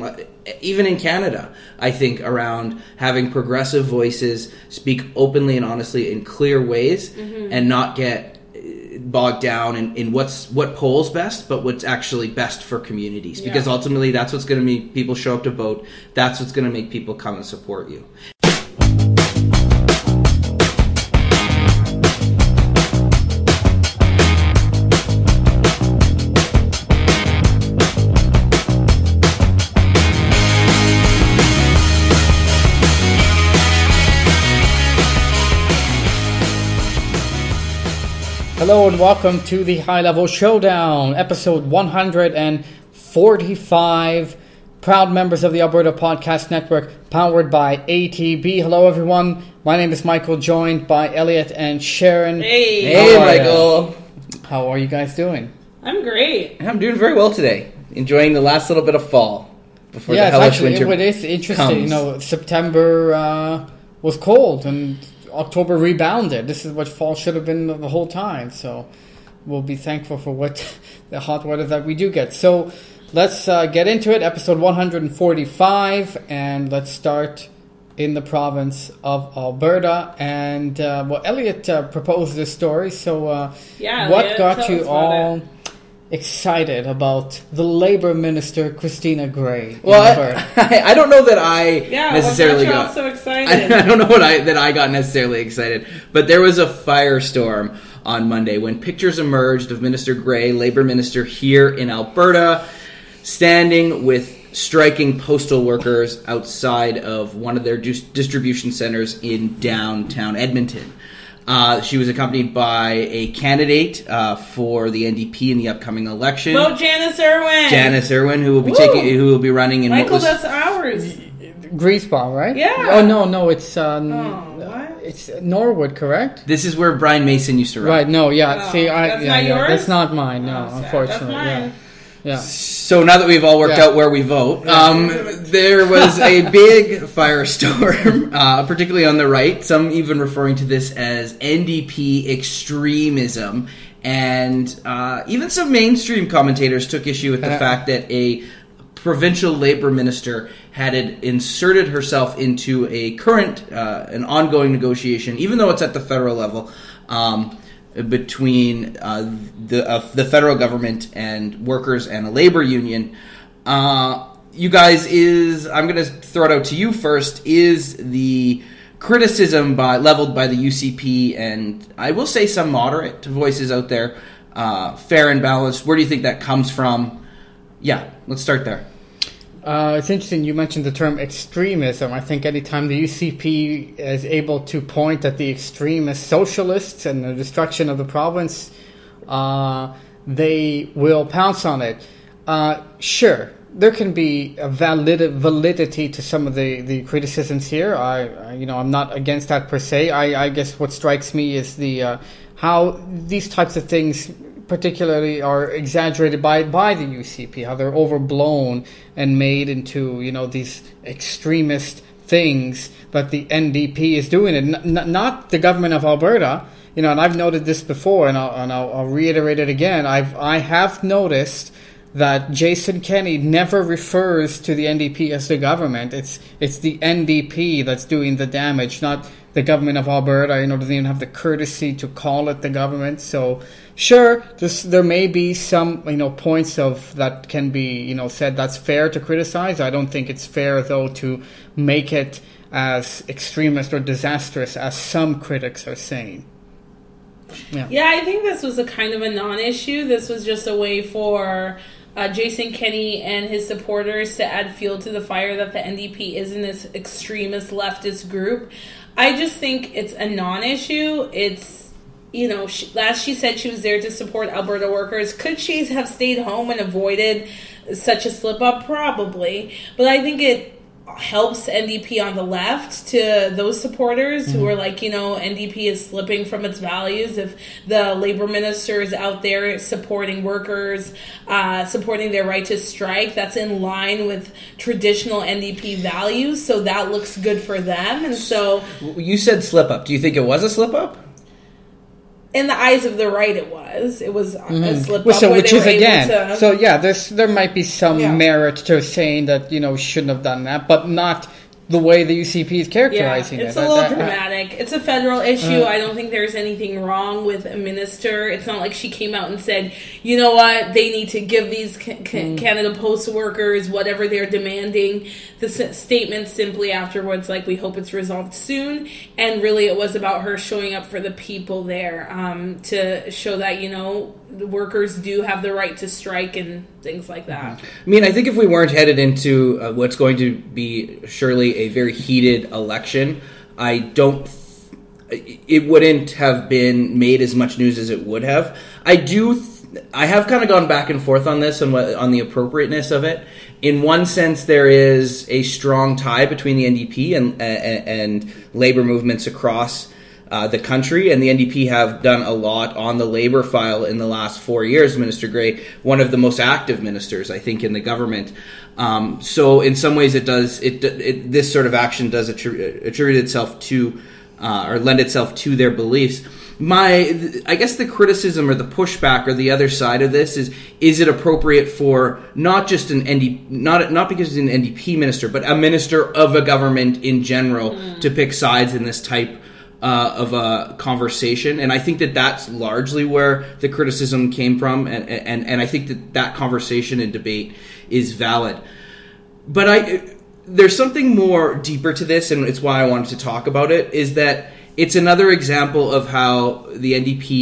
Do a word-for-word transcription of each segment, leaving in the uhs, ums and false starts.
uh, even in Canada, I think, around having progressive voices speak openly and honestly in clear ways mm-hmm. and not get bogged down in, in what's what polls best, but what's actually best for communities. Yeah. Because ultimately, that's what's going to make people show up to vote. That's what's going to make people come and support you. Hello and welcome to the High Level Showdown, episode one hundred forty-five. Proud members of the Alberta Podcast Network, powered by A T B. Hello, everyone. My name is Michael, joined by Elliot and Sharon. Hey, hey, Michael. How are you guys doing? I'm great. I'm doing very well today. Enjoying the last little bit of fall before yeah, the hellish actually, winter it is interesting. comes. You know, September uh, was cold and October rebounded. This is what fall should have been the whole time. So we'll be thankful for what the hot weather that we do get. So let's uh, get into it. Episode one hundred forty-five, and let's start in the province of Alberta. And uh, well, Elliot uh, proposed this story. So uh, yeah, what Elliot, got you all it. excited about the Labour Minister Christina Gray? Well, I, I don't know that I yeah, necessarily what got. got You so excited? I, I don't know what I that I got necessarily excited, but there was a firestorm on Monday when pictures emerged of Minister Gray, Labour Minister here in Alberta, standing with striking postal workers outside of one of their dis- distribution centers in downtown Edmonton. Uh, she was accompanied by a candidate uh, for the N D P in the upcoming election. Vote Janice Irwin. Janice Irwin, who will be Woo! taking, who will be running in Michael, what was that's ours. Griesbaum, right? Yeah. Oh no, no, it's um, oh, what? it's Norwood, correct? This is where Brian Mason used to run. Right. No. Yeah. Oh, See, I that's yeah, not yeah, yours? that's not mine. No, Oh, sad. unfortunately. That's mine. Yeah. Yeah. So now that we've all worked Yeah. out where we vote, um, there was a big firestorm, uh, particularly on the right, some even referring to this as N D P extremism, and uh, even some mainstream commentators took issue with the Uh, fact that a provincial Labour minister had inserted herself into a current, uh, an ongoing negotiation, even though it's at the federal level, um, between uh, the uh, the federal government and workers and a labor union. Uh, you guys, is I'm going to throw it out to you first. Is the criticism by leveled by the U C P and I will say some moderate voices out there uh, fair and balanced? Where do you think that comes from? Yeah, let's start there. Uh, it's interesting you mentioned the term extremism. I think anytime the U C P is able to point at the extremist socialists and the destruction of the province, uh, they will pounce on it. Uh, sure, there can be a valid validity to some of the, the criticisms here. I, I, you know, I'm not against that per se. I, I guess what strikes me is the uh, how these types of things particularly are exaggerated by by the U C P, how they're overblown and made into, you know, these extremist things that the N D P is doing. And n- not the government of Alberta, you know, and I've noted this before, and I'll, and I'll, I'll reiterate it again. I've I have noticed that Jason Kenney never refers to the N D P as the government. It's it's the N D P that's doing the damage, not the government of Alberta. You know, doesn't even have the courtesy to call it the government. So sure, this, there may be some, you know, points of that can be, you know, said that's fair to criticize. I don't think it's fair, though, to make it as extremist or disastrous as some critics are saying. Yeah, Yeah, I think this was a kind of a non-issue. This was just a way for uh, Jason Kenney and his supporters to add fuel to the fire that the N D P is in this extremist leftist group. I just think it's a non-issue. It's, you know, she, last she said she was there to support Alberta workers. Could she have stayed home and avoided such a slip-up? Probably. But I think it helps N D P on the left to those supporters mm-hmm. who are like, you know, N D P is slipping from its values. If the labor minister is out there supporting workers, uh, supporting their right to strike, that's in line with traditional N D P values. So that looks good for them. And so you said slip up. Do you think it was a slip up? in the eyes of the right, it was. It was mm-hmm. a slip well, up so, where which they is were again. able to... So yeah, there's there might be some yeah. merit to saying that, you know, shouldn't have done that, but not the way the U C P is characterizing yeah, it's it. It's a little that, dramatic. It's a federal issue. Uh, I don't think there's anything wrong with a minister. It's not like she came out and said, you know what, they need to give these ca- ca- Canada Post workers whatever they're demanding. The s- statement simply afterwards, like, we hope it's resolved soon. And really it was about her showing up for the people there um, to show that, you know, the workers do have the right to strike and things like that. I mean, I think if we weren't headed into uh, what's going to be surely a very heated election, I don't... Th- it wouldn't have been made as much news as it would have. I do... Th- I have kind of gone back and forth on this, on, what, on the appropriateness of it. In one sense, there is a strong tie between the N D P and, and, and labor movements across Uh, the country, and the N D P have done a lot on the labor file in the last four years. Minister Gray, one of the most active ministers, I think, in the government. Um, so, in some ways, it does. It, it this sort of action does attribute, attribute itself to, uh, or lend itself to their beliefs. My, I guess, the criticism or the pushback or the other side of this is: is it appropriate for not just an N D P, not not because he's an N D P minister, but a minister of a government in general mm. to pick sides in this type Uh, of a conversation? And I think that that's largely where the criticism came from, and and, and I think that that conversation and debate is valid. But I, there's something more deeper to this, and it's why I wanted to talk about it, is that it's another example of how the N D P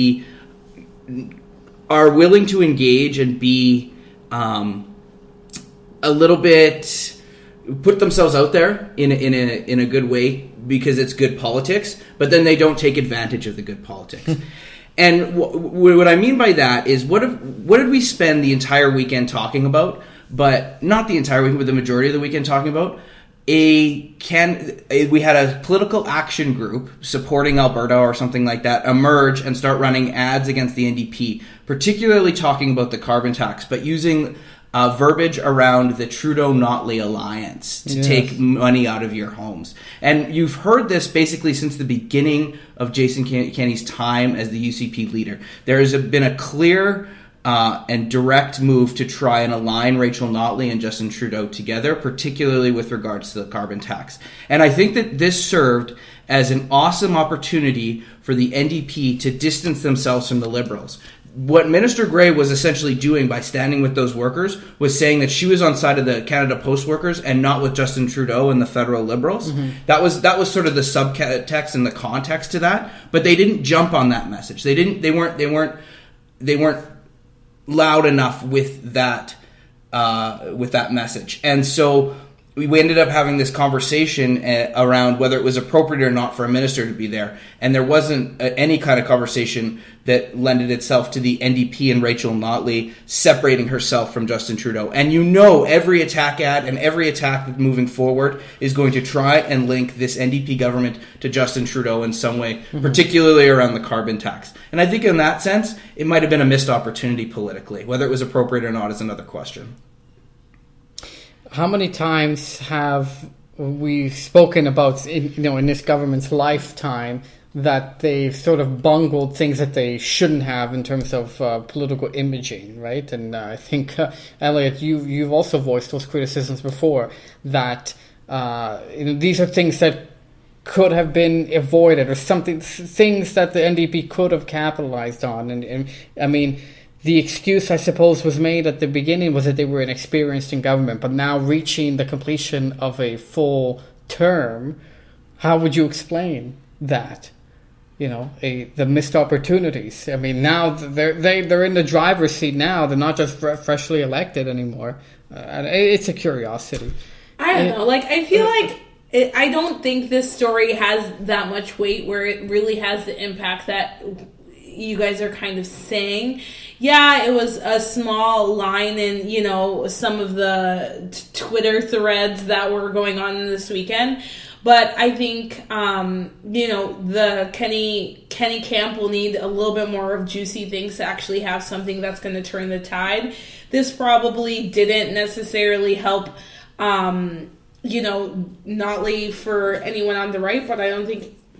are willing to engage and be um, a little bit, put themselves out there in a, in a in a good way because it's good politics, but then they don't take advantage of the good politics. And w- w- what I mean by that is, what if, what did we spend the entire weekend talking about? But not the entire weekend, but the majority of the weekend talking about a can. A, we had a political action group supporting Alberta or something like that emerge and start running ads against the N D P, particularly talking about the carbon tax, but using Uh, verbiage around the Trudeau-Notley alliance to yes. take money out of your homes. And you've heard this basically since the beginning of Jason Kenney's time as the U C P leader. There has been a clear uh, and direct move to try and align Rachel Notley and Justin Trudeau together, particularly with regards to the carbon tax. And I think that this served as an awesome opportunity for the N D P to distance themselves from the Liberals. What Minister Gray was essentially doing by standing with those workers was saying that she was on side of the Canada Post workers and not with Justin Trudeau and the federal Liberals. Mm-hmm. That was that was sort of the subtext and the context to that. But they didn't jump on that message. They didn't. They weren't. They weren't. They weren't loud enough with that uh, with that message. And so we ended up having this conversation around whether it was appropriate or not for a minister to be there. And there wasn't any kind of conversation that lended itself to the N D P and Rachel Notley separating herself from Justin Trudeau. And you know every attack ad and every attack moving forward is going to try and link this N D P government to Justin Trudeau in some way, mm-hmm. particularly around the carbon tax. And I think in that sense, it might have been a missed opportunity politically. Whether it was appropriate or not is another question. How many times have we spoken about, you know, in this government's lifetime, that they've sort of bungled things that they shouldn't have in terms of uh, political imaging, right? And uh, I think, uh, Elliot, you, you've also voiced those criticisms before, that uh, you know, these are things that could have been avoided, or something, things that the N D P could have capitalized on. And, and I mean, the excuse, I suppose, was made at the beginning was that they were inexperienced in government, but now reaching the completion of a full term, how would you explain that? You know, a, the missed opportunities. I mean, now they're they, they're in the driver's seat now. They're not just fre- freshly elected anymore. Uh, and it's a curiosity. I don't it, know. Like, I feel uh, like it, I don't think this story has that much weight where it really has the impact that you guys are kind of saying. Yeah, it was a small line in, you know, some of the t- Twitter threads that were going on this weekend. But I think, um, you know, the Kenney Kenney camp will need a little bit more of juicy things to actually have something that's going to turn the tide. This probably didn't necessarily help, um, you know, Notley for anyone on the right, but I don't think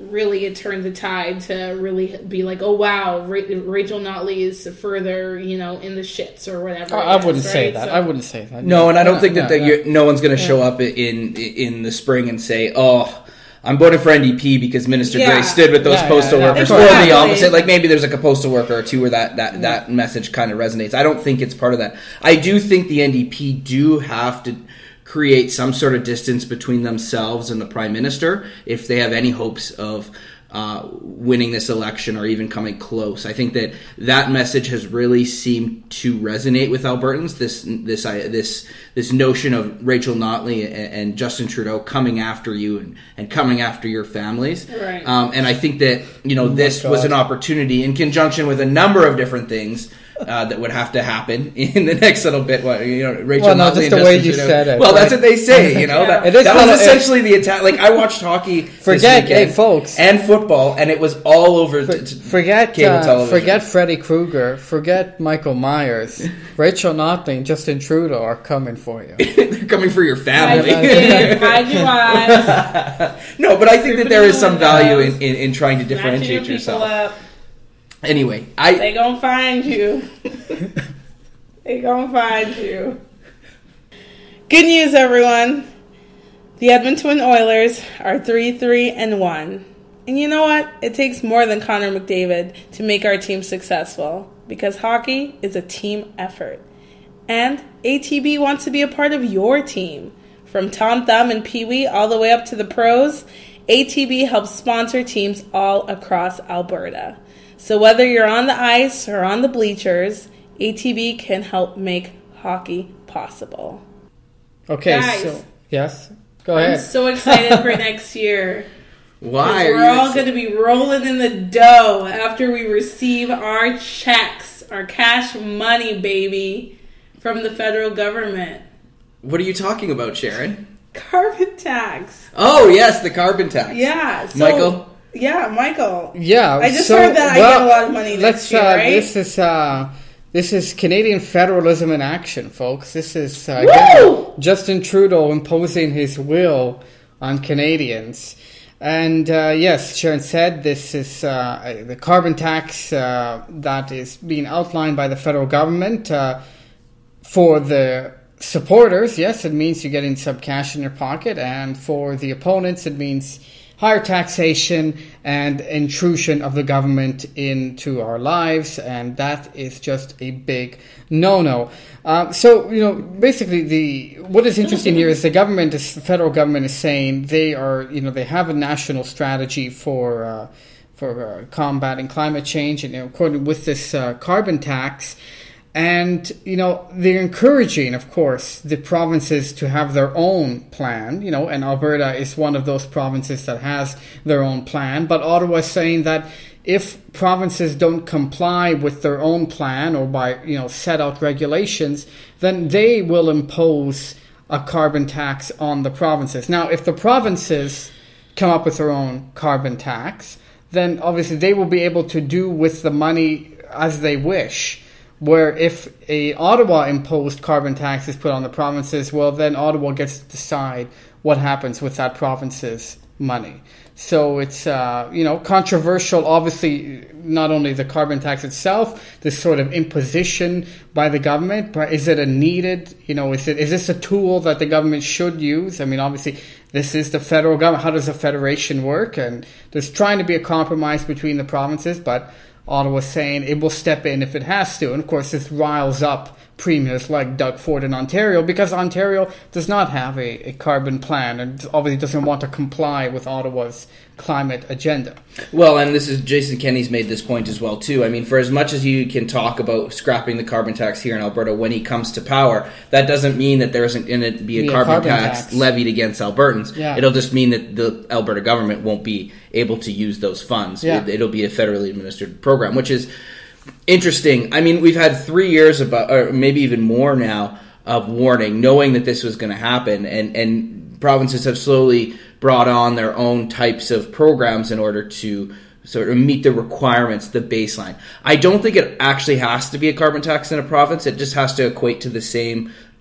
really it turned the tide to really be like, oh wow, Ra- Rachel Notley is further, you know, in the shits or whatever. I, I wouldn't is, say right? that. So, I wouldn't say that. No, yeah. and I don't yeah, think that, yeah, that yeah. You're, no one's going to show up in in the spring and say, oh, I'm voting for N D P because Minister Yeah. Gray stood with those Yeah, postal yeah, yeah. workers Exactly. for the opposite. Like maybe there's like a postal worker or two where that, that, that message kind of resonates. I don't think it's part of that. I do think the N D P do have to create some sort of distance between themselves and the Prime Minister if they have any hopes of uh, winning this election or even coming close. I think that that message has really seemed to resonate with Albertans. This this uh, this this notion of Rachel Notley and, and Justin Trudeau coming after you and, and coming after your families. Right. Um, and I think that you know this God. was an opportunity in conjunction with a number of different things. Uh, that would have to happen in the next little bit. Well, you know, Rachel Well, no, Notley just and the way Justin you Trudeau. said it, Well, right? that's what they say. You know, Yeah. that, It is that kind was of- essentially the attack. Like I watched hockey, this Forget, hey, weekend folks. and football, and it was all over. t- t- Forget cable uh, television. forget Freddy Krueger. Forget Michael Myers. Rachel Notley and Justin Trudeau are coming for you. They're coming for your Hide family. your kids, hide your wives, No, but I think that there is some Creeping value windows, in, in, in trying to snatching your differentiate people yourself. up. Anyway, I They gonna find you. They gonna find you. Good news, everyone. The Edmonton Oilers are three three and one. And you know what? It takes more than Connor McDavid to make our team successful because hockey is a team effort. And A T B wants to be a part of your team. From Tom Thumb and Pee Wee all the way up to the pros, A T B helps sponsor teams all across Alberta. So whether you're on the ice or on the bleachers, A T B can help make hockey possible. Okay, Guys. so yes, go I'm ahead. so excited for next year. why are We're you all ex- going to be rolling in the dough after we receive our checks, our cash money, baby, from the federal government. What are you talking about, Sharon? Carbon tax. Oh yes, the carbon tax. Yeah. So, Michael? Yeah, Michael. Yeah, I just so, heard that I well, get a lot of money next let's, year, uh, right? This is uh, this is Canadian federalism in action, folks. This is uh, Woo! again, Justin Trudeau imposing his will on Canadians. And uh, yes, Sharon said this is uh, the carbon tax uh, that is being outlined by the federal government uh, for the supporters. Yes, it means you're getting some cash in your pocket, and for the opponents, it means higher taxation and intrusion of the government into our lives, and that is just a big no-no. Uh, so, you know, basically, the what is interesting here is the government, is, the federal government, is saying they are, you know, they have a national strategy for uh, for uh, combating climate change, and you know, according with this uh, carbon tax. And, you know, they're encouraging, of course, the provinces to have their own plan, you know, and Alberta is one of those provinces that has their own plan. But Ottawa is saying that if provinces don't comply with their own plan or by, you know, set out regulations, then they will impose a carbon tax on the provinces. Now, if the provinces come up with their own carbon tax, then obviously they will be able to do with the money as they wish. Where if a Ottawa imposed carbon tax is put on the provinces, well, then Ottawa gets to decide what happens with that province's money. So it's, uh, you know, controversial, obviously, not only the carbon tax itself, this sort of imposition by the government, but is it a needed, you know, is it is this a tool that the government should use? I mean, obviously, this is the federal government. How does a federation work? And there's trying to be a compromise between the provinces, but Ottawa's saying it will step in if it has to. And of course, this riles up premiers like Doug Ford in Ontario because Ontario does not have a, a carbon plan and obviously doesn't want to comply with Ottawa's climate agenda. Well, and this is Jason Kenney's made this point as well too. I mean, for as much as you can talk about scrapping the carbon tax here in Alberta when he comes to power, that doesn't mean that there isn't going to be a, Be a carbon, carbon tax, tax. levied against Albertans. Yeah. It'll just mean that the Alberta government won't be able to use those funds. Yeah. It, it'll be a federally administered program, which is interesting. I mean, we've had three years about, or maybe even more now, of warning, knowing that this was going to happen, and and provinces have slowly brought on their own types of programs in order to sort of meet the requirements, the baseline. I don't think it actually has to be a carbon tax in a province. It just has to equate to the same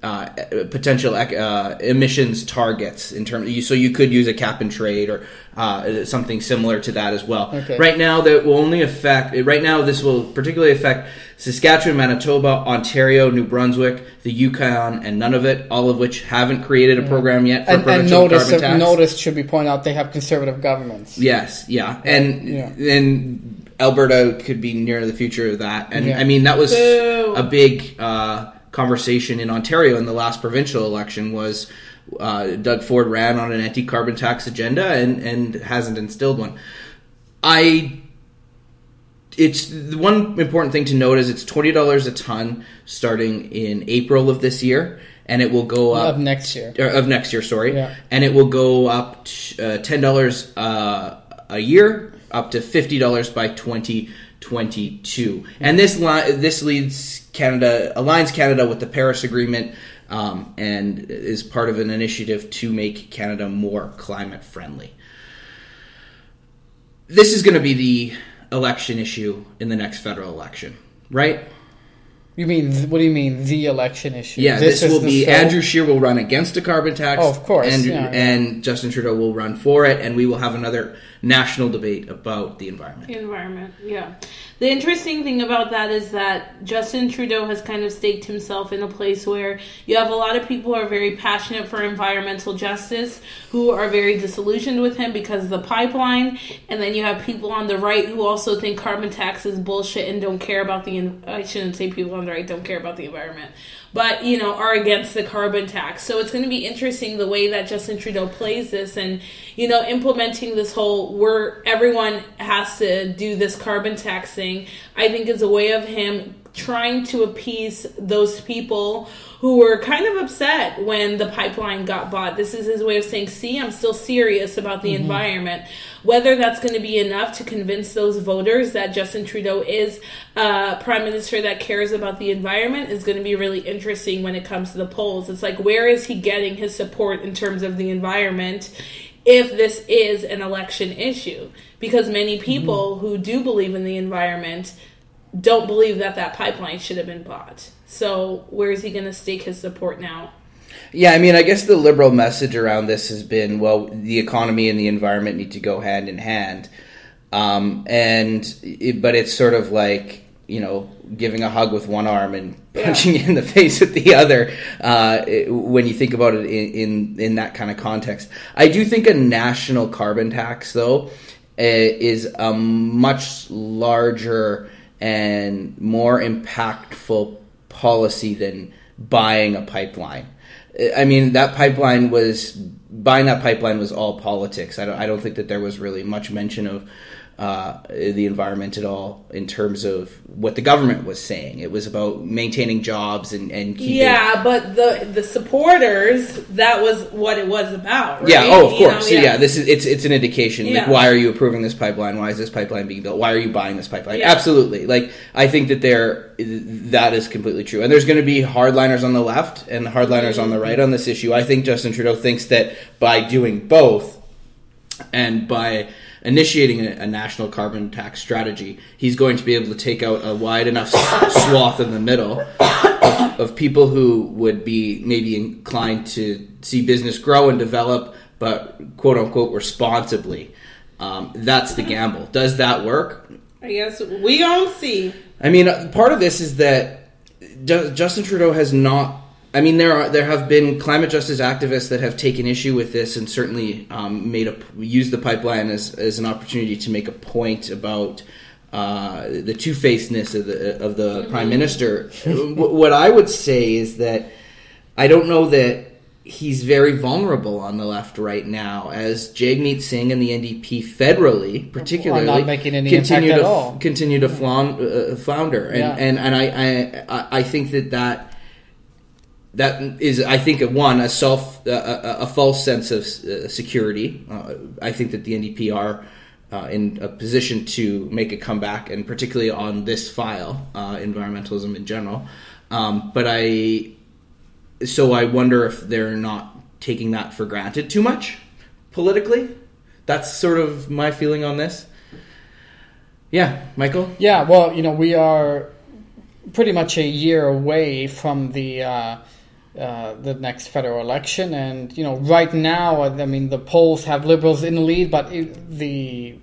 uh, potential uh, emissions targets in terms. So you could use a cap and trade or uh, something similar to that as well. Okay. Right now, that will only affect. Right now, this will particularly affect Saskatchewan, Manitoba, Ontario, New Brunswick, the Yukon, and Nunavut, all of which haven't created a program yet for and, and provincial notice, carbon tax. notice should be pointed out they have conservative governments. Yes, yeah, and Yeah. and Alberta could be near the future of that. And Yeah. I mean, that was Boo. a big uh, conversation in Ontario in the last provincial election. Was uh, Doug Ford ran on an anti-carbon tax agenda and and hasn't instilled one. I. It's the one important thing to note is it's twenty dollars a ton starting in April of this year, and it will go up Of next year. or of next year. Sorry, Yeah. and it will go up to, uh, ten dollars uh, a year, up to fifty dollars by twenty twenty-two. And this li- this leads Canada aligns Canada with the Paris Agreement, um, and is part of an initiative to make Canada more climate friendly. This is going to be the election issue in the next federal election, right? You mean, what do you mean, the election issue? Yeah, this, is will the be fill- Andrew Scheer will run against a carbon tax. Oh, of course, Andrew, yeah, yeah. and Justin Trudeau will run for it, and we will have another national debate about the environment. The environment, yeah. The interesting thing about that is that Justin Trudeau has kind of staked himself in a place where you have a lot of people who are very passionate for environmental justice who are very disillusioned with him because of the pipeline, and then you have people on the right who also think carbon tax is bullshit and don't care about the, I shouldn't say people on the right don't care about the environment, but, you know, are against the carbon tax. So it's going to be interesting the way that Justin Trudeau plays this and, you know, implementing this whole where everyone has to do this carbon tax thing, I think is a way of him trying to appease those people who were kind of upset when the pipeline got bought. This is his way of saying, see, I'm still serious about the mm-hmm. environment. Whether that's going to be enough to convince those voters that Justin Trudeau is a prime minister that cares about the environment is going to be really interesting when it comes to the polls. It's like, where is he getting his support in terms of the environment if this is an election issue? Because many people mm-hmm. who do believe in the environment don't believe that that pipeline should have been bought. So where is he going to stake his support now? Yeah, I mean, I guess the Liberal message around this has been, well, the economy and the environment need to go hand in hand. Um, and it, but it's sort of like, you know, giving a hug with one arm and punching yeah. in the face with the other uh, it, when you think about it in, in, in that kind of context. I do think a national carbon tax, though, is a much larger and more impactful policy than buying a pipeline. I mean, that pipeline was, buying that pipeline was all politics. I don't, I don't think that there was really much mention of uh, the environment at all in terms of what the government was saying. It was about maintaining jobs and, and keeping... Yeah, but the the supporters, that was what it was about, right? Yeah, oh, of course. You know, so, yeah. yeah, this is it's it's an indication. Yeah. Like, why are you approving this pipeline? Why is this pipeline being built? Why are you buying this pipeline? Yeah. Absolutely. Like, I think that there that is completely true. And there's going to be hardliners on the left and hardliners mm-hmm. on the right on this issue. I think Justin Trudeau thinks that by doing both and by initiating a, a national carbon tax strategy, he's going to be able to take out a wide enough swath in the middle of, of people who would be maybe inclined to see business grow and develop, but quote unquote responsibly. Um, that's the gamble. Does that work? I guess we gonna see. I mean, part of this is that Justin Trudeau has not. I mean, there are there have been climate justice activists that have taken issue with this and certainly um, made a used the pipeline as as an opportunity to make a point about uh, the two-facedness of the of the mm-hmm. Prime Minister. What I would say is that I don't know that he's very vulnerable on the left right now, as Jagmeet Singh and the N D P federally, particularly, not making any continue impact to at all. continue to flound, uh, flounder, and yeah. and and I, I I think that that. That is, I think, one, a self, uh, a, a false sense of uh, security. Uh, I think that the N D P are uh, in a position to make a comeback, and particularly on this file, uh, environmentalism in general. Um, but I, so I wonder if they're not taking that for granted too much politically. That's sort of my feeling on this. Yeah, Michael? Yeah, well, you know, we are pretty much a year away from the... Uh, uh, the next federal election. And you know, right now, I mean, the polls have Liberals in the lead, but it, the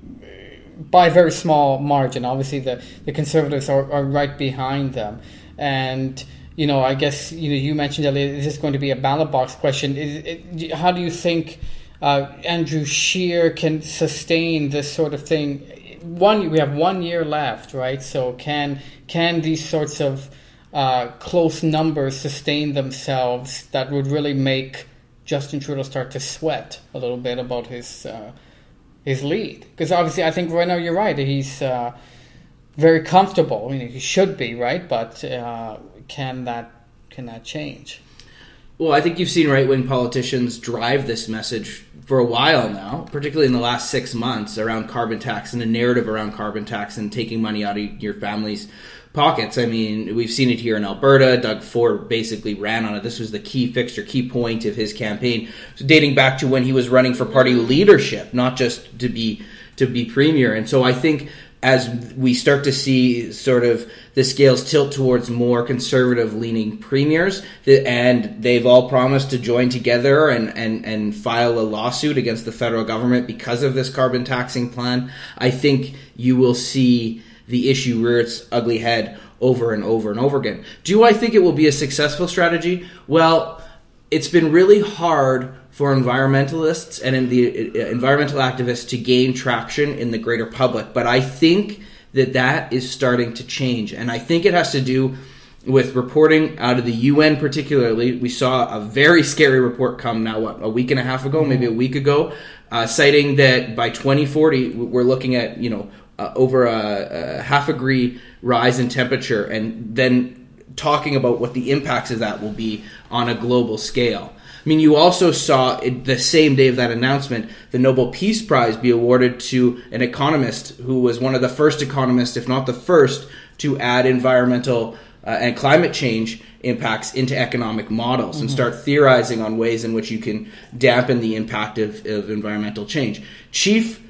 by a very small margin. Obviously, the the Conservatives are, are right behind them, and. You know, I guess you know you mentioned that is this going to be a ballot box question? Is it, how do you think uh, Andrew Scheer can sustain this sort of thing? One, we have one year left, right? So can can these sorts of uh, close numbers sustain themselves that would really make Justin Trudeau start to sweat a little bit about his uh, his lead? Because obviously, I think right now you're right. He's uh, very comfortable. I mean, he should be, right? But uh, Can that can that change? Well, I think you've seen right-wing politicians drive this message for a while now, particularly in the last six months, around carbon tax and a narrative around carbon tax and taking money out of your family's pockets. I mean, we've seen it here in Alberta. Doug Ford basically ran on it. This was the key fixture, key point of his campaign, so dating back to when he was running for party leadership, not just to be to be premier. And so I think as we start to see sort of the scales tilt towards more conservative-leaning premiers, and they've all promised to join together and, and, and file a lawsuit against the federal government because of this carbon taxing plan, I think you will see the issue rear its ugly head over and over and over again. Do I think it will be a successful strategy? Well, it's been really hard for environmentalists and in the uh, environmental activists to gain traction in the greater public. But I think that that is starting to change. And I think it has to do with reporting out of the U N particularly. We saw a very scary report come now, what, a week and a half ago, maybe a week ago, uh, citing that by twenty forty, we're looking at, you know, uh, over a, a half a degree rise in temperature, and then talking about what the impacts of that will be on a global scale. I mean, you also saw it, the same day of that announcement, the Nobel Peace Prize be awarded to an economist who was one of the first economists, if not the first, to add environmental uh, and climate change impacts into economic models mm-hmm. and start theorizing on ways in which you can dampen the impact of, of environmental change. Chief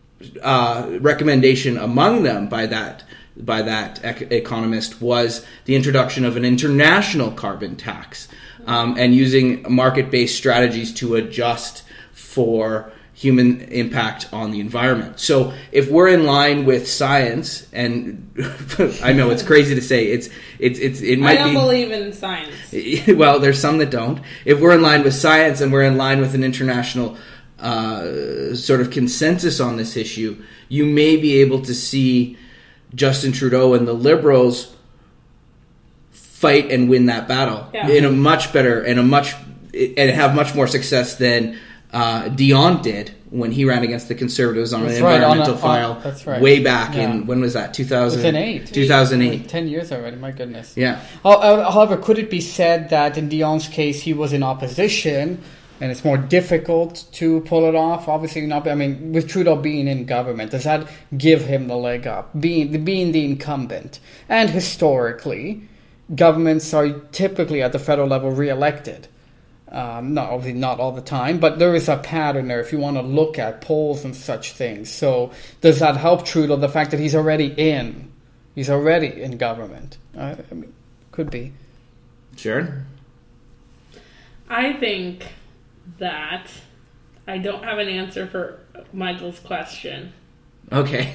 uh, recommendation among them by that by that ec- economist was the introduction of an international carbon tax. Um, and using market-based strategies to adjust for human impact on the environment. So if we're in line with science, and I know it's crazy to say, it's it's it's it might be. I don't be, believe in science. Well, there's some that don't. If we're in line with science and we're in line with an international uh, sort of consensus on this issue, you may be able to see Justin Trudeau and the Liberals fight and win that battle yeah. in a much better and a much and have much more success than uh, Dion did when he ran against the Conservatives on that's an right, environmental on a, file on, that's right. way back yeah. in when was that two thousand eight two thousand eight ten years already, my goodness. Yeah. However, could it be said that in Dion's case he was in opposition and it's more difficult to pull it off? Obviously not. I mean, with Trudeau being in government, does that give him the leg up, being being the incumbent? And historically, governments are typically at the federal level re-elected. Um, not obviously not all the time, but there is a pattern there if you want to look at polls and such things. So does that help Trudeau, the fact that he's already in? He's already in government. Uh, I mean, could be. Sure. I think that I don't have an answer for Michael's question. Okay.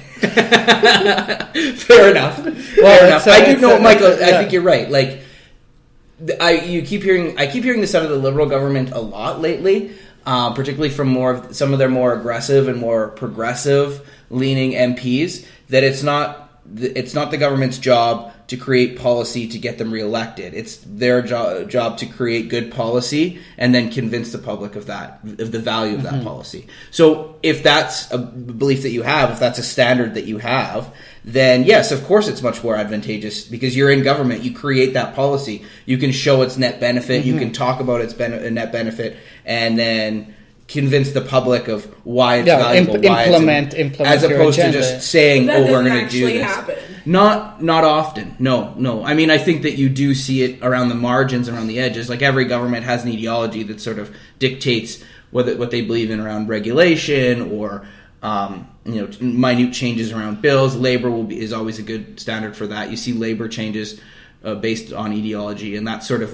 Fair enough. Well, Fair enough. I do know, Michael, yeah. I think you're right. Like, I you keep hearing I keep hearing this out of the Liberal government a lot lately, uh, particularly from more of some of their more aggressive and more progressive leaning M Ps, that it's not it's not the government's job to create policy to get them reelected. It's their jo- job to create good policy and then convince the public of that, of the value of that mm-hmm. policy. So if that's a belief that you have, if that's a standard that you have, then yes, of course it's much more advantageous because you're in government. You create that policy. You can show its net benefit. Mm-hmm. You can talk about its ben- net benefit and then convince the public of why it's yeah, valuable, imp- why implement, it's in, implement as opposed to just saying, that "Oh, we're going to do this." Happen. Not, not often. No, no. I mean, I think that you do see it around the margins, around the edges. Like every government has an ideology that sort of dictates what what they believe in around regulation or um, you know minute changes around bills. Labor will be is always a good standard for that. You see labor changes uh, based on ideology, and that's sort of like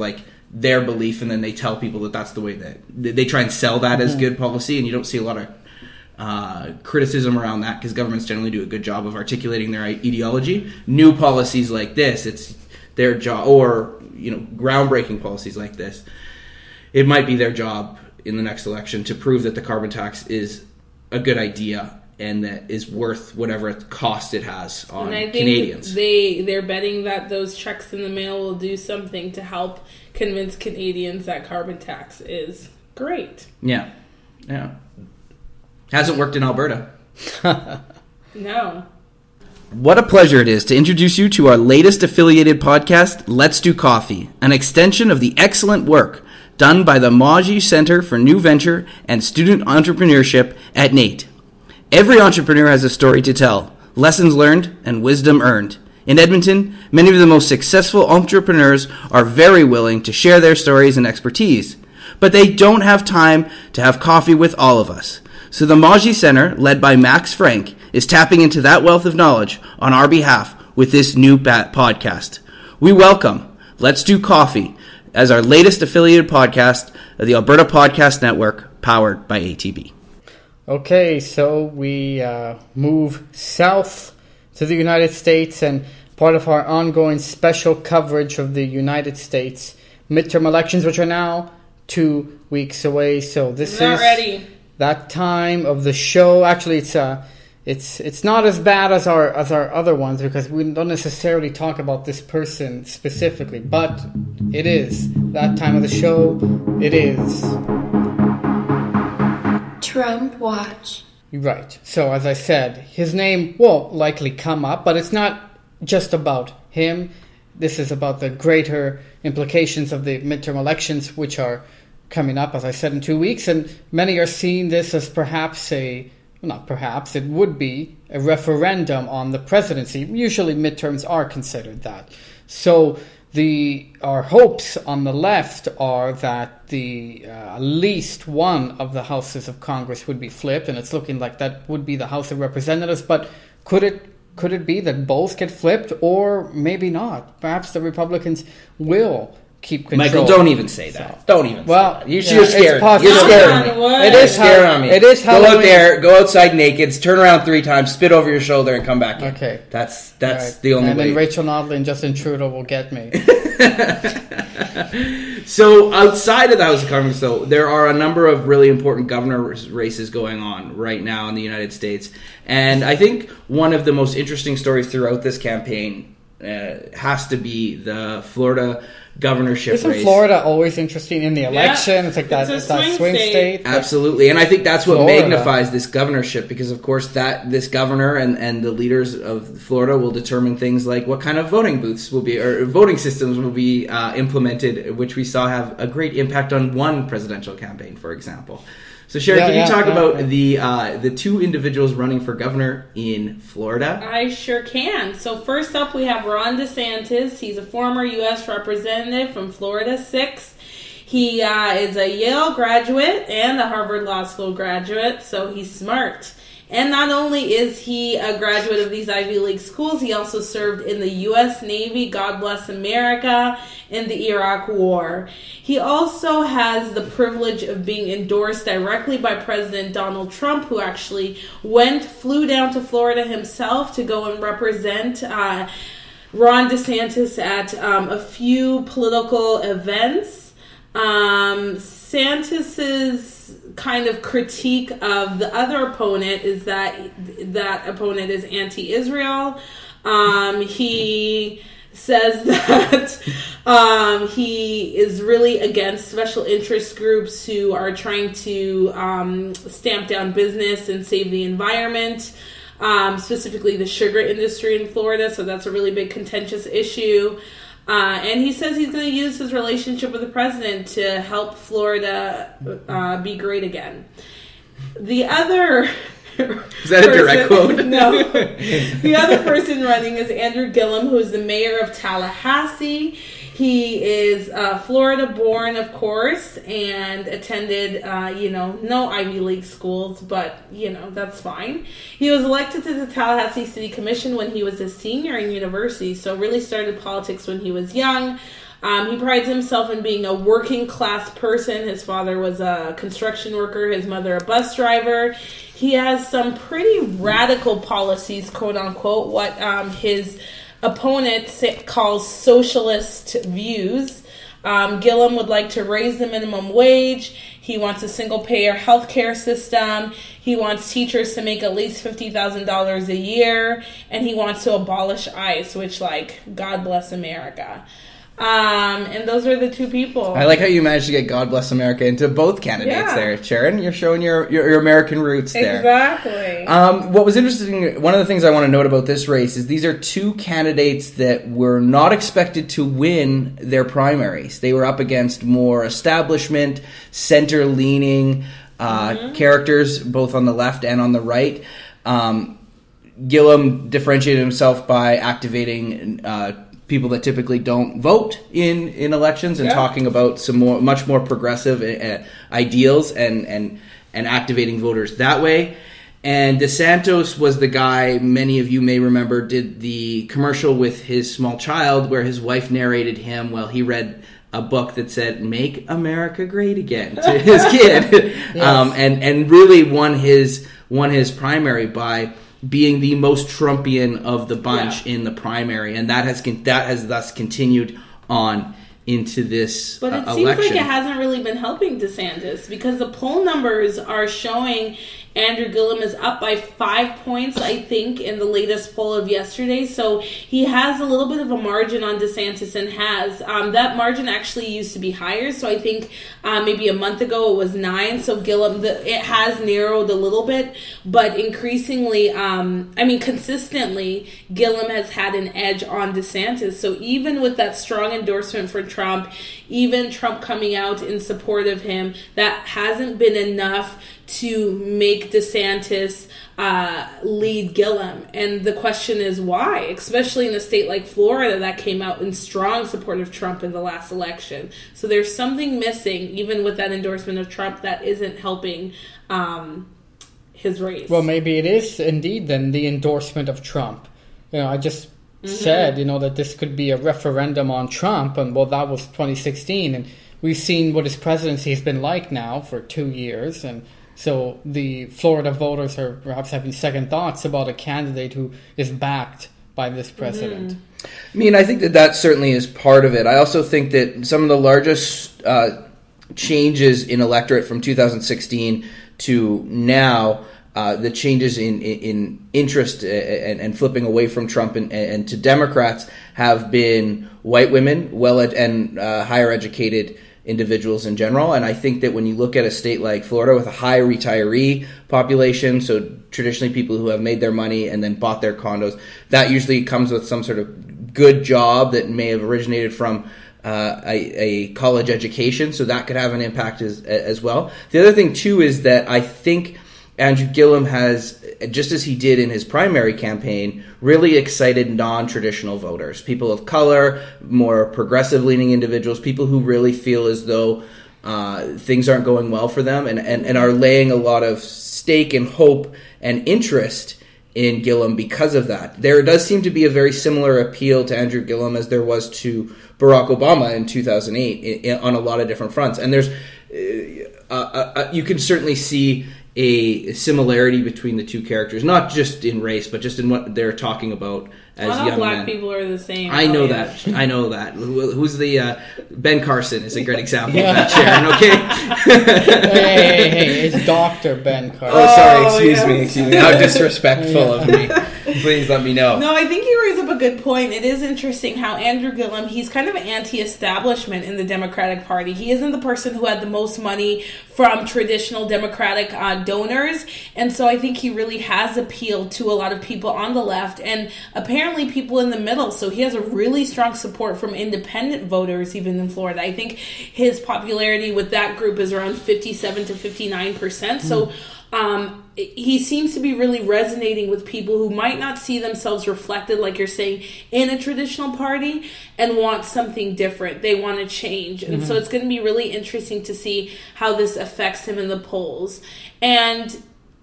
their belief, and then they tell people that that's the way that they try and sell that as good policy, and you don't see a lot of uh, criticism around that because governments generally do a good job of articulating their ideology. New policies like this, it's their job, or you know, groundbreaking policies like this, it might be their job in the next election to prove that the carbon tax is a good idea and that is worth whatever cost it has on and I think Canadians. They they're betting that those checks in the mail will do something to help convince Canadians that carbon tax is great. Yeah, yeah. Hasn't worked in Alberta. No. What a pleasure it is to introduce you to our latest affiliated podcast, Let's Do Coffee, an extension of the excellent work done by the Maji Center for New Venture and Student Entrepreneurship at N A T E. Every entrepreneur has a story to tell, lessons learned, and wisdom earned. In Edmonton, many of the most successful entrepreneurs are very willing to share their stories and expertise, but they don't have time to have coffee with all of us. So the Maji Center, led by Max Frank, is tapping into that wealth of knowledge on our behalf with this new bat- podcast. We welcome Let's Do Coffee as our latest affiliated podcast of the Alberta Podcast Network, powered by A T B. Okay, so we uh, move south to the United States, and part of our ongoing special coverage of the United States midterm elections, which are now two weeks away. So this Not is ready. that time of the show. Actually, it's uh, it's it's not as bad as our as our other ones because we don't necessarily talk about this person specifically, but it is that time of the show. It is. Trump Watch. Right. So, as I said, his name will likely come up, but it's not just about him. This is about the greater implications of the midterm elections, which are coming up, as I said, in two weeks. And many are seeing this as perhaps a, well, not perhaps, it would be a referendum on the presidency. Usually midterms are considered that. So, The our hopes on the left are that the uh, at least one of the houses of Congress would be flipped, and it's looking like that would be the House of Representatives. But could it could it be that both get flipped, or maybe not? Perhaps the Republicans will keep control. Michael, don't even say that. So, don't even. Well, say that. You, yeah, you're scared. it's possible. You're scared Come of me. on, what? It You're is scared how, on me. It is Go Halloween. out there, go outside naked, turn around three times, spit over your shoulder, and come back in. Okay, that's that's right. the only and way. And then Rachel Notley and Justin Trudeau will get me. So outside of the House of Congress, though, there are a number of really important governor races going on right now in the United States. And I think one of the most interesting stories throughout this campaign uh, has to be the Florida governorship Isn't race. Florida always interesting in the election? Yeah, it's like that, it's a it's that swing swing state. state. Absolutely. And I think that's what Florida. magnifies this governorship because, of course, that this governor and, and the leaders of Florida will determine things like what kind of voting booths will be, or voting systems will be uh, implemented, which we saw have a great impact on one presidential campaign, for example. So, Sherry, Yeah, can yeah, you talk yeah, about yeah. the uh, the two individuals running for governor in Florida? I sure can. So first up, we have Ron DeSantis. He's a former U S representative from Florida six. He uh, is a Yale graduate and a Harvard Law School graduate, so he's smart. And not only is he a graduate of these Ivy League schools, he also served in the U S Navy, God bless America, in the Iraq War. He also has the privilege of being endorsed directly by President Donald Trump, who actually went, flew down to Florida himself to go and represent uh, Ron DeSantis at um, a few political events. Um, DeSantis's kind of critique of the other opponent is that that opponent is anti-Israel. Um, he says that um, he is really against special interest groups who are trying to um, stamp down business and save the environment, um, specifically the sugar industry in Florida. So that's a really big contentious issue. Uh, and he says he's going to use his relationship with the president to help Florida uh, be great again. The other... Is that a direct quote? No. The other person running is Andrew Gillum, who is the mayor of Tallahassee. He is uh, Florida-born, of course, and attended, uh, you know, no Ivy League schools, but, you know, that's fine. He was elected to the Tallahassee City Commission when he was a senior in university, so really started politics when he was young. Um, he prides himself in being a working class person. His father was a construction worker, his mother a bus driver. He has some pretty radical policies, quote unquote, what um, his opponent calls socialist views. Um, Gillum would like to raise the minimum wage. He wants a single-payer healthcare system. He wants teachers to make at least fifty thousand dollars a year. And he wants to abolish ICE, which, like, God bless America. Um, and those are the two people. I like how you managed to get God Bless America into both candidates Yeah. there, Sharon. You're showing your, your, your American roots there. Exactly. Um, what was interesting, one of the things I want to note about this race is these are two candidates that were not expected to win their primaries. They were up against more establishment, center-leaning uh, mm-hmm. characters, both on the left and on the right. Um, Gillum differentiated himself by activating uh, people that typically don't vote in, in elections and yeah. talking about some more, much more progressive uh, ideals and, and and activating voters that way. And DeSantis was the guy, many of you may remember, did the commercial with his small child where his wife narrated him while he read a book that said, "Make America Great Again" to his kid. yes. um, and, and really won his won his primary by being the most Trumpian of the bunch yeah. in the primary, and that has con- that has thus continued on into this But it uh, seems election. like it hasn't really been helping DeSantis because the poll numbers are showing Andrew Gillum is up by five points, I think, in the latest poll of yesterday. So he has a little bit of a margin on DeSantis and has. Um, that margin actually used to be higher. So I think uh, maybe a month ago it was nine. So Gillum, the, it has narrowed a little bit. But increasingly, um, I mean, consistently, Gillum has had an edge on DeSantis. So even with that strong endorsement for Trump, even Trump coming out in support of him, that hasn't been enough to make DeSantis uh, lead Gillum. And the question is why, especially in a state like Florida that came out in strong support of Trump in the last election. So there's something missing, even with that endorsement of Trump, that isn't helping um, his race. Well, maybe it is indeed then the endorsement of Trump. You know, I just mm-hmm. said, you know, that this could be a referendum on Trump, and well, that was twenty sixteen, and we've seen what his presidency has been like now for two years, and so the Florida voters are perhaps having second thoughts about a candidate who is backed by this president. Mm-hmm. I mean, I think that that certainly is part of it. I also think that some of the largest uh, changes in electorate from two thousand sixteen to now, uh, the changes in, in, in interest and, and flipping away from Trump and, and to Democrats have been white women, well ed- and uh, higher educated individuals in general. And I think that when you look at a state like Florida with a high retiree population, so traditionally people who have made their money and then bought their condos, that usually comes with some sort of good job that may have originated from uh, a, a college education. So that could have an impact as, as well. The other thing too is that I think Andrew Gillum has, just as he did in his primary campaign, really excited non-traditional voters, people of color, more progressive-leaning individuals, people who really feel as though uh, things aren't going well for them and, and, and are laying a lot of stake and hope and interest in Gillum because of that. There does seem to be a very similar appeal to Andrew Gillum as there was to Barack Obama in two thousand eight in, in, on a lot of different fronts. And there's, uh, uh, uh, you can certainly see a similarity between the two characters, not just in race, but just in what they're talking about as well, young black men. people are the same. I know oh, that. yeah. I know that. Who's the uh, Ben Carson is a great example of that, Sharon. Okay. hey, hey, hey! It's Doctor Ben Carson. Oh, sorry. Oh, Excuse yes. me. Excuse me. How disrespectful of me. Please let me know. No, I think you raise up a good point. It is interesting how Andrew Gillum, he's kind of anti-establishment in the Democratic Party. He isn't the person who had the most money from traditional Democratic uh, donors. And so I think he really has appealed to a lot of people on the left and apparently people in the middle. So he has a really strong support from independent voters, even in Florida. I think his popularity with that group is around fifty-seven to fifty-nine percent. Mm. So Um, he seems to be really resonating with people who might not see themselves reflected, like you're saying, in a traditional party and want something different. They want to change. And mm-hmm. so it's going to be really interesting to see how this affects him in the polls. And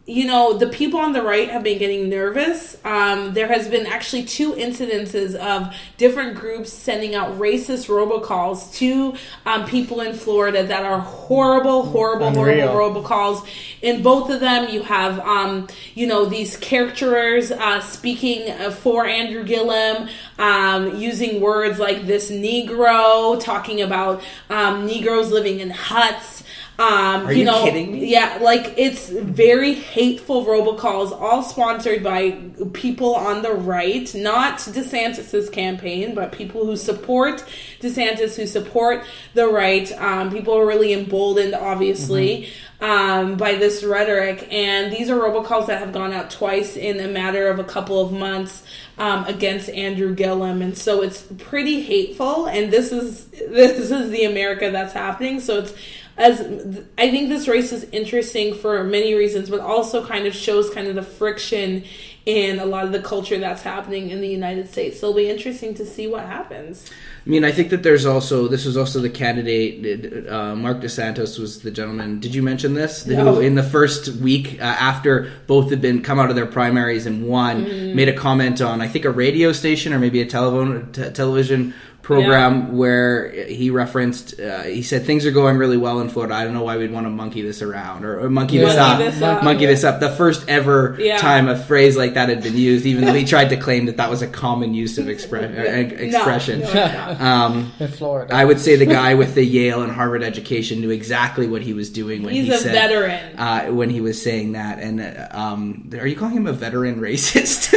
you know, the people on the right have been getting nervous. Um, there has been actually two incidences of different groups sending out racist robocalls to um, people in Florida that are horrible, horrible, Unreal. horrible robocalls. In both of them, you have, um, you know, these characters uh, speaking for Andrew Gillum, um, using words like this Negro, talking about um, Negroes living in huts. Um, Are you, you know, kidding me? Yeah, like it's very hateful robocalls, all sponsored by people on the right, not DeSantis's campaign, but people who support DeSantis, who support the right. Um, people are really emboldened, obviously, mm-hmm. um, by this rhetoric, and these are robocalls that have gone out twice in a matter of a couple of months. Um, against Andrew Gillum, and so it's pretty hateful. And this is this is the America that's happening. So it's as I think this race is interesting for many reasons, but also kind of shows kind of the friction in a lot of the culture that's happening in the United States. So it'll be interesting to see what happens. I mean, I think that there's also, this was also the candidate, uh, Mark DeSantis was the gentleman, did you mention this? No. Who in the first week uh, after both had been come out of their primaries and won, mm-hmm. made a comment on, I think, a radio station or maybe a telephone, t- television program yeah. where he referenced, uh, he said, things are going really well in Florida. I don't know why we'd want to monkey this around or, or monkey, yeah. this, monkey up. this up. Monkey yeah. this up. The first ever yeah. time a phrase like that had been used, even though he tried to claim that that was a common use of expre- uh, expression. No, no, um, in Florida. I would say the guy with the Yale and Harvard education knew exactly what he was doing when He's he a said, veteran. Uh, when he was saying that. And uh, um, are you calling him a veteran racist?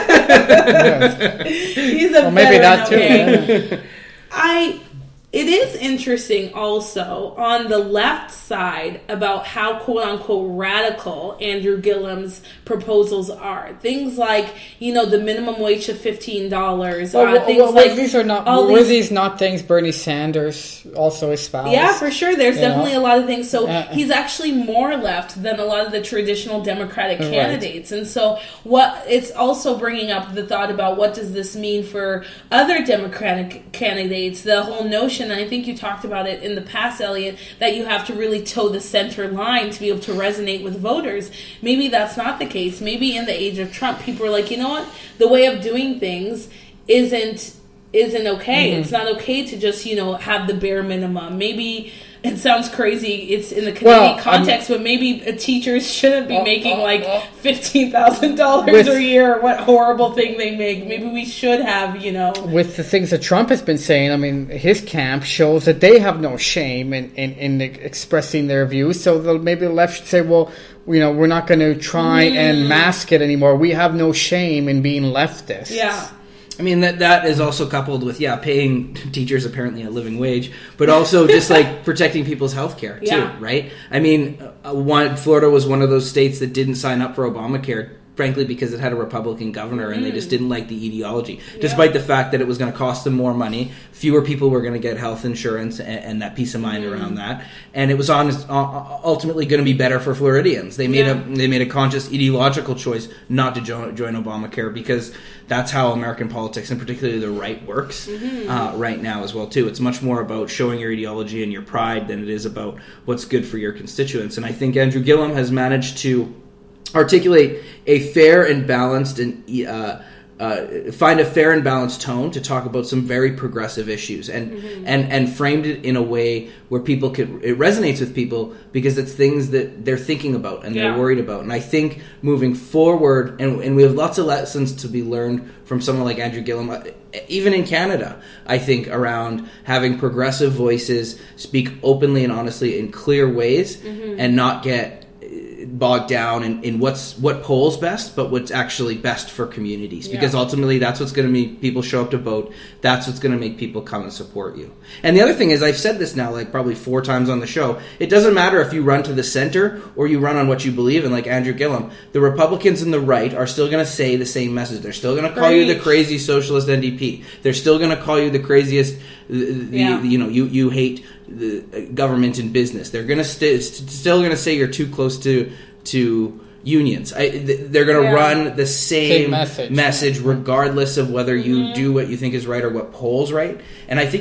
He's a well, veteran. Maybe that too. Okay. Yeah. I. It is interesting also on the left side about how quote-unquote radical Andrew Gillum's proposals are. Things like, you know, the minimum wage of fifteen dollars. Well, uh, things well, like these are not, all were these, these not things Bernie Sanders also espoused? Yeah, for sure. There's you definitely know? a lot of things. So uh, he's actually more left than a lot of the traditional Democratic right. candidates. And so what it's also bringing up the thought about what does this mean for other Democratic candidates, the whole notion, and I think you talked about it in the past, Elliot, that you have to really toe the center line to be able to resonate with voters. Maybe that's not the case. Maybe in the age of Trump, people are like, you know what? The way of doing things isn't isn't okay. Mm-hmm. It's not okay to just, you know, have the bare minimum. Maybe it sounds crazy. It's in the Canadian well, context, I'm, but maybe teachers shouldn't be uh, making uh, like uh, fifteen thousand dollars a year. What horrible thing they make. Maybe we should have, you know. With the things that Trump has been saying, I mean, his camp shows that they have no shame in, in, in expressing their views. So they'll, maybe the left should say, well, you know, we're not going to try mm. and mask it anymore. We have no shame in being leftists. Yeah. I mean, that that is also coupled with, yeah, paying teachers apparently a living wage, but also just like protecting people's health care, too, yeah. right? I mean, uh, one, Florida was one of those states that didn't sign up for Obamacare, frankly, because it had a Republican governor and mm. they just didn't like the ideology, yeah. despite the fact that it was going to cost them more money. Fewer people were going to get health insurance and, and that peace of mind mm. around that. And it was on, uh, ultimately going to be better for Floridians. They made yeah. a they made a conscious ideological choice not to join, join Obamacare because that's how American politics, and particularly the right, works mm-hmm. uh, right now as well, too. It's much more about showing your ideology and your pride than it is about what's good for your constituents. And I think Andrew Gillum has managed to articulate a fair and balanced and uh, uh, find a fair and balanced tone to talk about some very progressive issues, and mm-hmm. and and framed it in a way where people could it resonates with people because it's things that they're thinking about and yeah. they're worried about. And I think moving forward, and, and we have lots of lessons to be learned from someone like Andrew Gillum, even in Canada, I think, around having progressive voices speak openly and honestly in clear ways mm-hmm. and not get bogged down in, in what's what polls best, but what's actually best for communities. Because yeah. ultimately that's what's going to make people show up to vote. That's what's going to make people come and support you. And the other thing is, I've said this now like probably four times on the show, it doesn't matter if you run to the center or you run on what you believe in, like Andrew Gillum. The Republicans and the right are still going to say the same message. They're still going to call right. you the crazy socialist N D P. They're still going to call you the craziest, the, yeah. the, you know, you, you hate the government and business. They're going to st- st- still going to say you're too close to to unions. I, th- they're going to yeah. run the same, same message, message regardless of whether you mm-hmm. do what you think is right or what polls right. And I think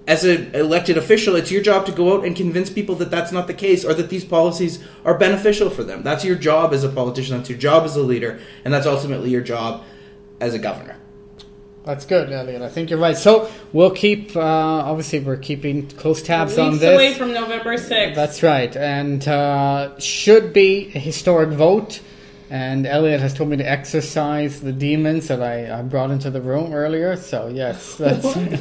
as an elected official, it's your job to go out and convince people that that's not the case or that these policies are beneficial for them. That's your job as a politician. That's your job as a leader. And that's ultimately your job as a governor. That's good, Elliot. I think you're right. So we'll keep, uh, obviously we're keeping close tabs Weeks on this. away from November sixth. That's right. And uh, should be a historic vote. And Elliot has told me to exercise the demons that I, I brought into the room earlier. So, yes, that's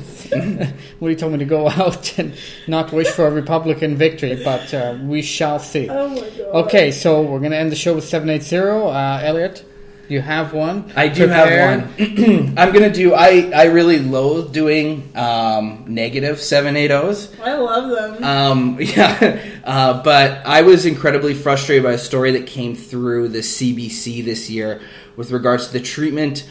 what he told me to go out and not wish for a Republican victory. But uh, we shall see. Oh, my God. Okay, so we're going to end the show with seven eighty. Uh, Elliot, you have one? I do prepared? have one. I'm going to do, I, I really loathe doing um, negative seven eighties. I love them. Um, yeah, uh, but I was incredibly frustrated by a story that came through the C B C this year with regards to the treatment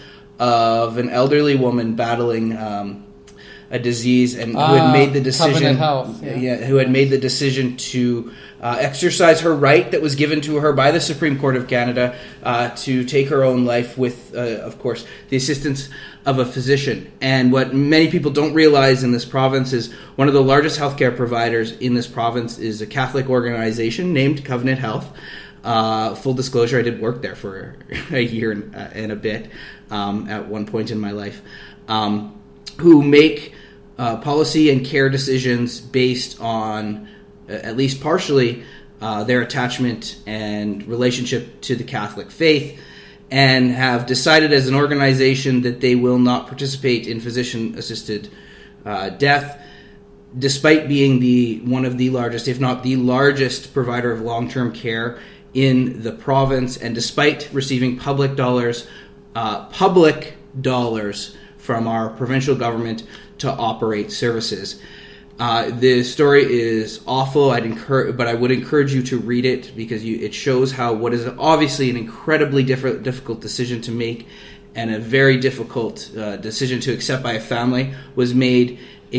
of an elderly woman battling um, a disease and who Ah, had made the decision, Covenant Health, yeah. yeah, who had made the decision to uh, exercise her right that was given to her by the Supreme Court of Canada uh, to take her own life with, uh, of course, the assistance of a physician. And what many people don't realize in this province is one of the largest healthcare providers in this province is a Catholic organization named Covenant Health. Uh, full disclosure, I did work there for a year and, uh, and a bit um, at one point in my life, um, who make uh, policy and care decisions based on, uh, at least partially, uh, their attachment and relationship to the Catholic faith, and have decided as an organization that they will not participate in physician-assisted uh, death, despite being the one of the largest, if not the largest, provider of long-term care in the province, and despite receiving public dollars, uh, public dollars from our provincial government to operate services. Uh, the story is awful. I'd encourage, but I would encourage you to read it because you, it shows how what is obviously an incredibly diff- difficult decision to make and a very difficult uh, decision to accept by a family was made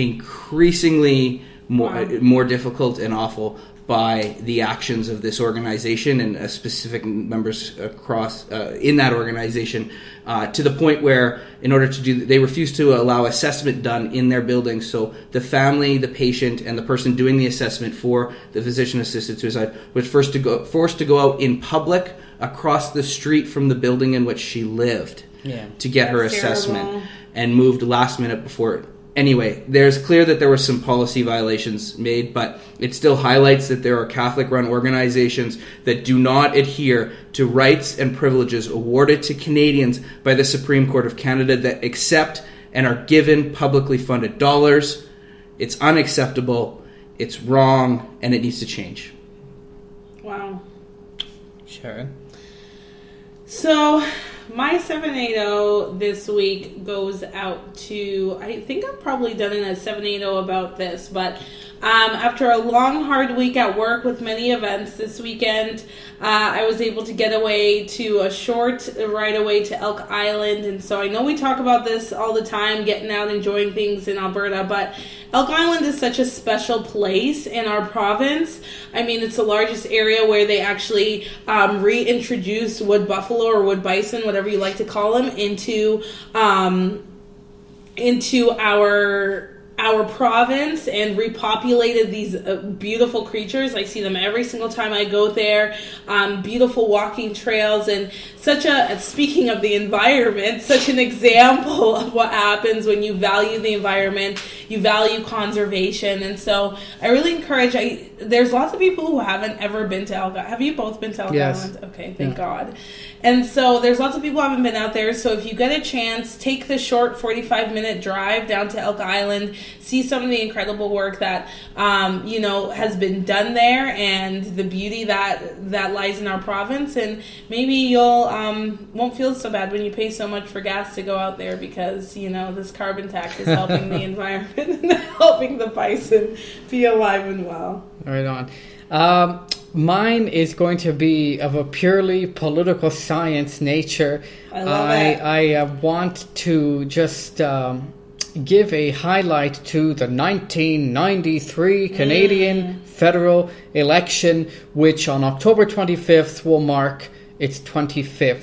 increasingly more Wow. more difficult and awful by the actions of this organization and uh, specific members across uh, in that organization, uh, to the point where, in order to do, they refuse to allow assessment done in their building. So the family, the patient, and the person doing the assessment for the physician-assisted suicide was first to go forced to go out in public across the street from the building in which she lived Yeah. to get her That's assessment, terrible. and moved last minute before it. Anyway, there's clear that there were some policy violations made, but it still highlights that there are Catholic-run organizations that do not adhere to rights and privileges awarded to Canadians by the Supreme Court of Canada that accept and are given publicly funded dollars. It's unacceptable, it's wrong, and it needs to change. Wow. Sharon? So, my seven eighty this week goes out to, I think I've probably done a seven eighty about this, but um, after a long, hard week at work with many events this weekend, uh, I was able to get away to a short ride away to Elk Island. And so I know we talk about this all the time, getting out, enjoying things in Alberta, but Elk Island is such a special place in our province. I mean, it's the largest area where they actually um, reintroduced wood buffalo or wood bison, whatever you like to call them, into um, into our our province and repopulated these uh, beautiful creatures. I see them every single time I go there. Um, beautiful walking trails, and such a, speaking of the environment, such an example of what happens when you value the environment, you value conservation. And so I really encourage, I, there's lots of people who haven't ever been to Elk Island. Have you both been to Elk Yes. Island? Okay, thank Yeah. God. And so there's lots of people who haven't been out there. So if you get a chance, take the short forty-five minute drive down to Elk Island, see some of the incredible work that, um, you know, has been done there and the beauty that, that lies in our province. And maybe you'll, um, won't feel so bad when you pay so much for gas to go out there because, you know, this carbon tax is helping the environment and helping the bison be alive and well. Right on. Um, mine is going to be of a purely political science nature. I love I, it. I uh, want to just um, give a highlight to the nineteen ninety-three Canadian federal election, which on October twenty-fifth will mark its twenty-fifth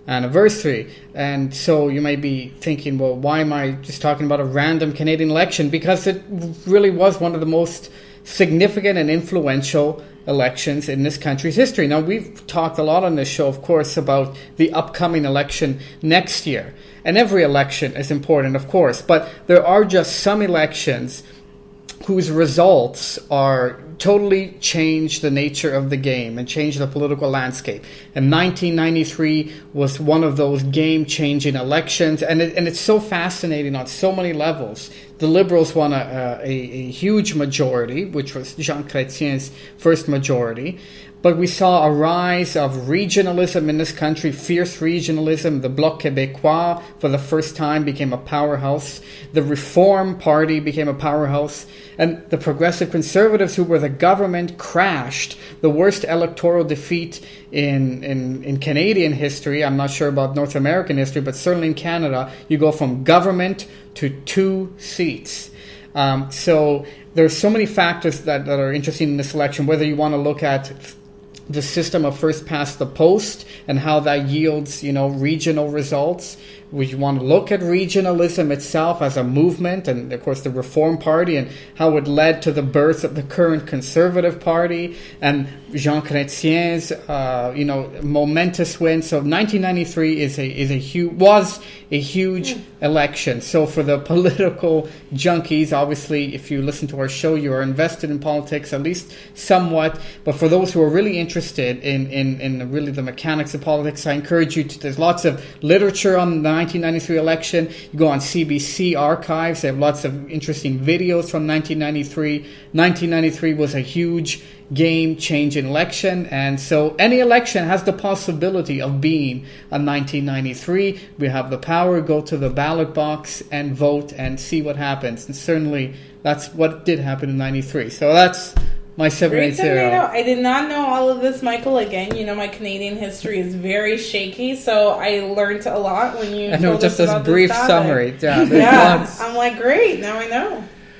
anniversary. And so you may be thinking, well, why am I just talking about a random Canadian election? Because it really was one of the most significant and influential elections in this country's history. Now, we've talked a lot on this show, of course, about the upcoming election next year. And every election is important, of course, but there are just some elections whose results are totally change the nature of the game and change the political landscape. And nineteen ninety-three was one of those game-changing elections, and it, and it's so fascinating on so many levels. The Liberals won a, a, a huge majority, which was Jean Chrétien's first majority. But we saw a rise of regionalism in this country, fierce regionalism. The Bloc Québécois, for the first time, became a powerhouse. The Reform Party became a powerhouse. And the Progressive Conservatives, who were the government, crashed. The worst electoral defeat in, in, in Canadian history. I'm not sure about North American history, but certainly in Canada, you go from government to two seats. Um, so there's so many factors that, that are interesting in this election, whether you want to look at the system of first past the post and how that yields, you know, regional results. We want to look at regionalism itself as a movement, and of course the Reform Party, and how it led to the birth of the current Conservative Party and Jean Chrétien's, uh, you know, momentous win. So nineteen ninety-three is a is a huge was a huge mm. election. So for the political junkies, obviously, if you listen to our show, you are invested in politics at least somewhat. But for those who are really interested in in, in really the mechanics of politics, I encourage you to. There's lots of literature on the nineteen ninety-three election. You go on C B C archives. They have lots of interesting videos from nineteen ninety-three. nineteen ninety-three was a huge game-changing election, and so any election has the possibility of being a nineteen ninety-three. We have the power, go to the ballot box and vote and see what happens. And certainly that's what did happen in ninety-three. So that's my seven eight zero. I did not know all of this, Michael. Again, you know, my Canadian history is very shaky, so I learned a lot when you I know, told just us a about brief this summary. Yeah, yeah. lots. I'm like, great, now I know.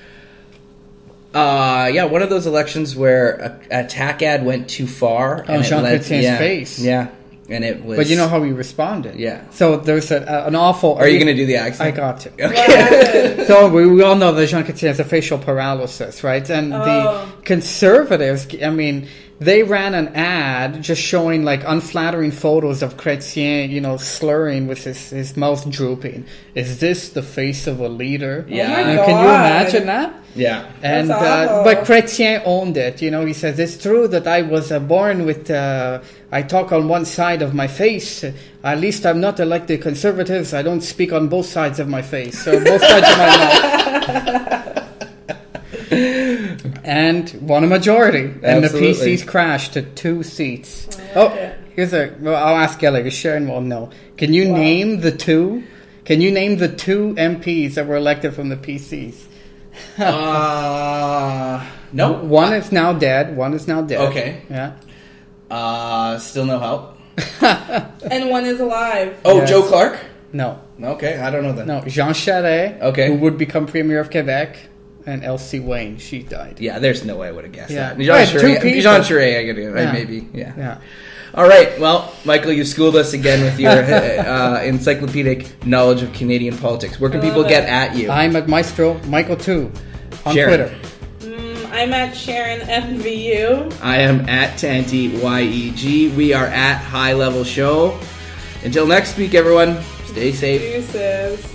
Uh, yeah, one of those elections where a, a attack ad went too far. Oh, Jean Chrétien's yeah, face. Yeah, and it was... But you know how he responded. Yeah. So there's a, a, an awful... Are you going to do the accent? I got to. Okay. So we, we all know that Jean Chrétien has a facial paralysis, right? And Oh. the Conservatives, I mean, they ran an ad just showing like unflattering photos of Chrétien, you know, slurring with his, his mouth drooping. Is this the face of a leader? Yeah. Oh my Uh, God. can you imagine that? Yeah. And That's uh, awful. but Chrétien owned it. You know, he says it's true that I was uh, born with. Uh, I talk on one side of my face. Uh, at least I'm not like the Conservatives. I don't speak on both sides of my face or both sides of my mouth. And won a majority, and Absolutely. the P Cs crashed to two seats. Oh, here's a. Well, I'll ask Ellie because Sharon will know. Can you Wow. name the two? Can you name the two M Ps that were elected from the P Cs? uh, no. One is now dead. One is now dead. Okay. Yeah. Uh, still no help. And one is alive. Oh, Yes. Joe Clark? No. Okay, I don't know then. No. Jean Charest. Okay. Who would become Premier of Quebec, and Elsie Wayne. She died. Yeah, there's no way I would have guessed Yeah. that. Jean Right, two Charest, people. Jean Charest, I could do. Yeah. Maybe, yeah. Yeah. All right, well, Michael, you schooled us again with your uh, encyclopedic knowledge of Canadian politics. Where can I people love get it. at you? I'm at Maestro Michael two on Sharon. Twitter. Mm, I'm at Sharon M V U. I am at Tanty Y E G. We are at High Level Show. Until next week, everyone, stay safe. Deuces.